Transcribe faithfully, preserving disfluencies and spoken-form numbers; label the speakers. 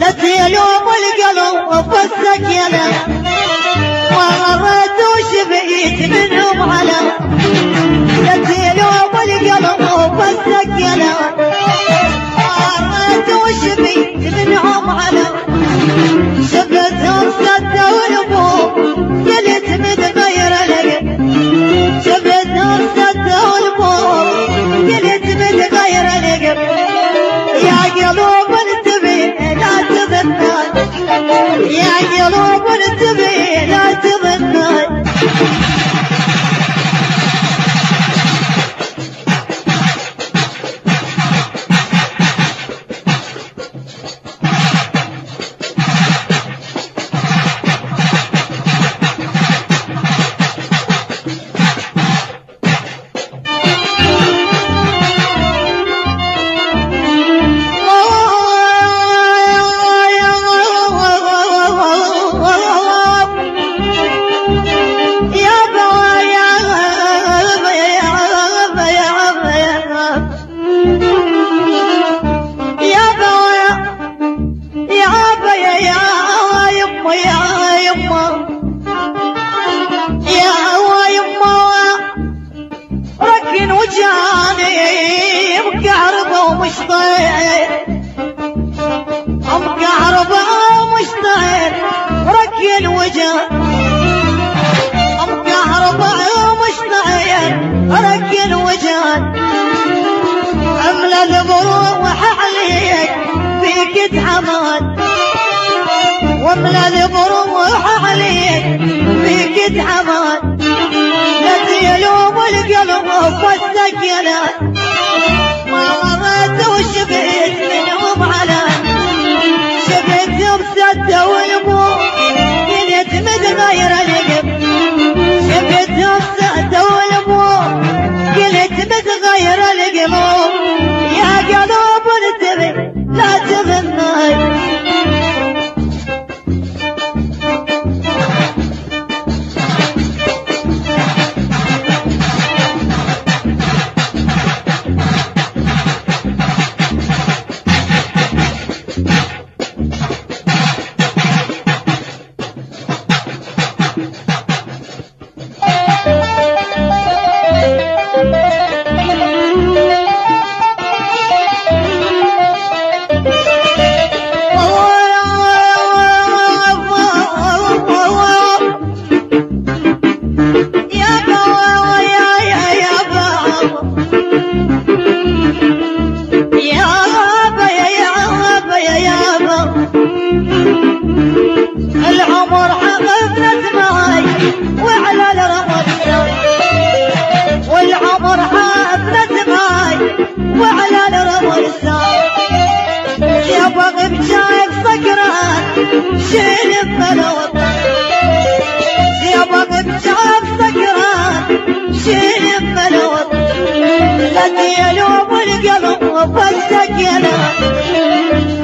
Speaker 1: يلوم القلب والسكينة ما مريت وشبعت منهم على يلوم القلب والسكينة ما مريت وشبعت منهم على شفتهم سدة والبوم قلت متغير لك شفتهم سدة والبوم قلت متغير لك يا قلوب انتبه لا تظنن يا قلوب انتبه لا تظنن وملا البروح عليك فيك اتحمل لا يلوم القلب والسكينة ما مرت وشبعت منهم على شبعت بسدة والبوم قلت متغير القلب شبعت بسدة والبوم قلت متغير القلوب يا قلوب انتبه لا تظني العمر حفظنا معي وعلى الرمل والعمر حفظنا معي وعلى الرمل يا بغي بجايك سكران شيل بلوط يا بغي بجايك سكران شيل بلوط لا يلوم القلب والسكينة